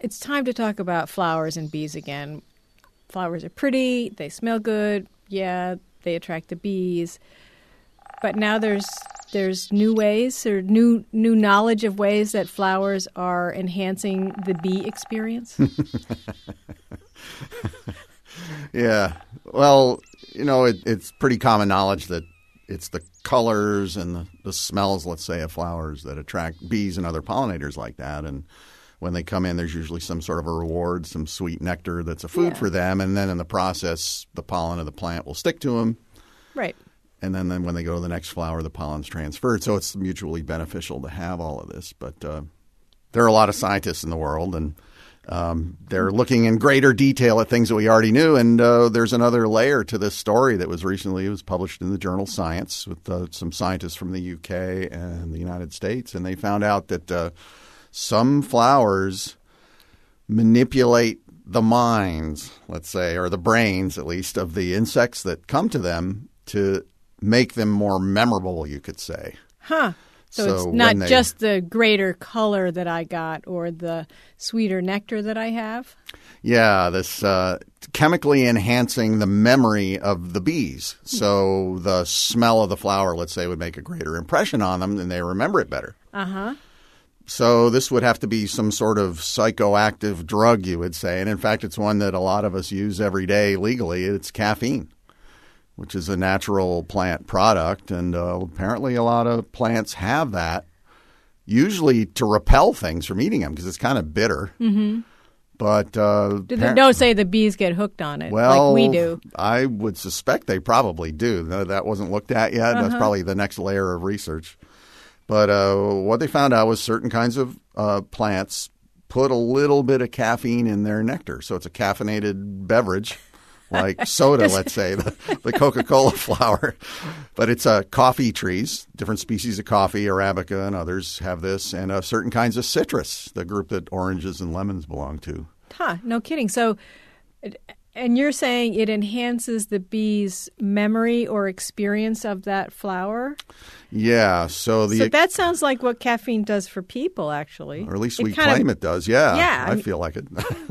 it's time to talk about flowers and bees again. Flowers are pretty. They smell good. Yeah, they attract the bees. But now there's new ways or new knowledge of ways that flowers are enhancing the bee experience. Yeah. Well, it's pretty common knowledge that it's the colors and the smells, let's say, of flowers that attract bees and other pollinators like that. And when they come in, there's usually some sort of a reward, some sweet nectar that's a food for them. And then in the process, the pollen of the plant will stick to them. Right. And then when they go to the next flower, the pollen's transferred. So it's mutually beneficial to have all of this. But there are a lot of scientists in the world, and they're looking in greater detail at things that we already knew. And there's another layer to this story that was published in the journal Science with some scientists from the UK and the United States. And they found out that some flowers manipulate the minds, let's say, or the brains at least, of the insects that come to them to make them more memorable, you could say. Huh. So it's not just the greater color that I got or the sweeter nectar that I have? Yeah, this chemically enhancing the memory of the bees. So the smell of the flower, let's say, would make a greater impression on them and they remember it better. Uh-huh. So this would have to be some sort of psychoactive drug, you would say. And in fact, it's one that a lot of us use every day legally. It's caffeine, which is a natural plant product. And apparently a lot of plants have that, usually to repel things from eating them because it's kind of bitter. Mm-hmm. But don't say the bees get hooked on it like we do. I would suspect they probably do. That wasn't looked at yet. That's probably the next layer of research. But what they found out was certain kinds of plants put a little bit of caffeine in their nectar. So it's a caffeinated beverage. Like soda, let's say, the Coca-Cola flower. But it's coffee trees, different species of coffee, Arabica and others have this, and certain kinds of citrus, the group that oranges and lemons belong to. Huh, no kidding. So, and you're saying it enhances the bee's memory or experience of that flower? Yeah. So that sounds like what caffeine does for people, actually. Or at least we claim it does. Yeah. Yeah. I feel like it.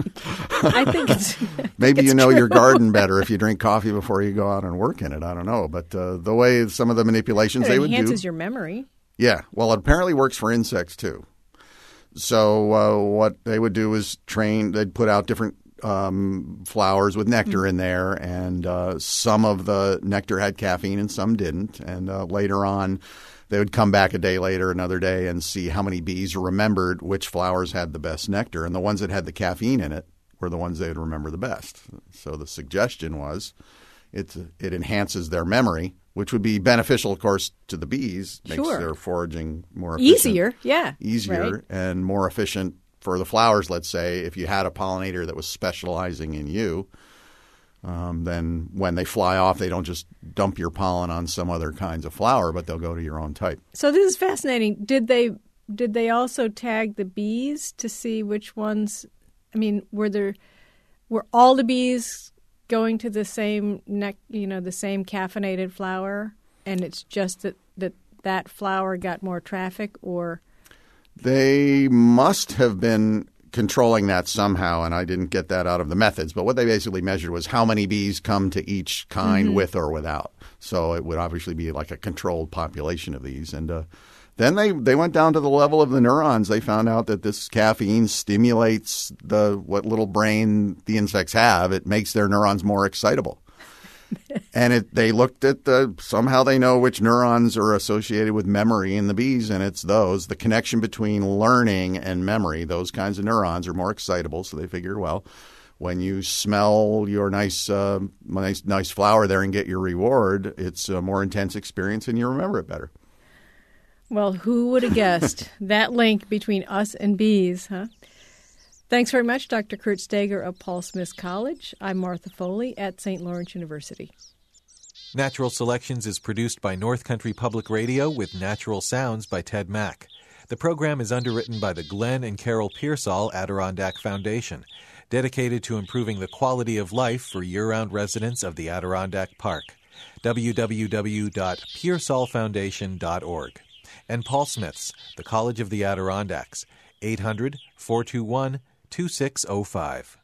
I think it's Maybe you know true. your garden better if you drink coffee before you go out and work in it. I don't know. But the way some of the manipulations they would do. It enhances your memory. Yeah. Well, it apparently works for insects, too. So what they would do is they'd put out different flowers with nectar in there, and some of the nectar had caffeine and some didn't. And later on, they would come back a day later, another day, and see how many bees remembered which flowers had the best nectar. And the ones that had the caffeine in it were the ones they would remember the best. So the suggestion was it enhances their memory, which would be beneficial, of course, to the bees. Makes their foraging more efficient. Easier right. And more efficient for the flowers, let's say. If you had a pollinator that was specializing in you, then when they fly off, they don't just dump your pollen on some other kinds of flower, but they'll go to your own type. So this is fascinating. Did they also tag the bees to see which ones? I mean, were all the bees going to the same the same caffeinated flower, and it's just that flower got more traffic, or? They must have been controlling that somehow, and I didn't get that out of the methods. But what they basically measured was how many bees come to each kind with or without. So it would obviously be like a controlled population of these. And then they went down to the level of the neurons. They found out that this caffeine stimulates what little brain the insects have. It makes their neurons more excitable. And they looked at somehow they know which neurons are associated with memory in the bees, and it's those. The connection between learning and memory, those kinds of neurons are more excitable. So they figured, well, when you smell your nice flower there and get your reward, it's a more intense experience and you remember it better. Well, who would have guessed that link between us and bees, huh? Thanks very much, Dr. Kurt Steger of Paul Smith College. I'm Martha Foley at St. Lawrence University. Natural Selections is produced by North Country Public Radio with natural sounds by Ted Mack. The program is underwritten by the Glenn and Carol Pearsall Adirondack Foundation, dedicated to improving the quality of life for year-round residents of the Adirondack Park. www.pearsallfoundation.org. And Paul Smith's, the College of the Adirondacks, 800-421-2555. 2605.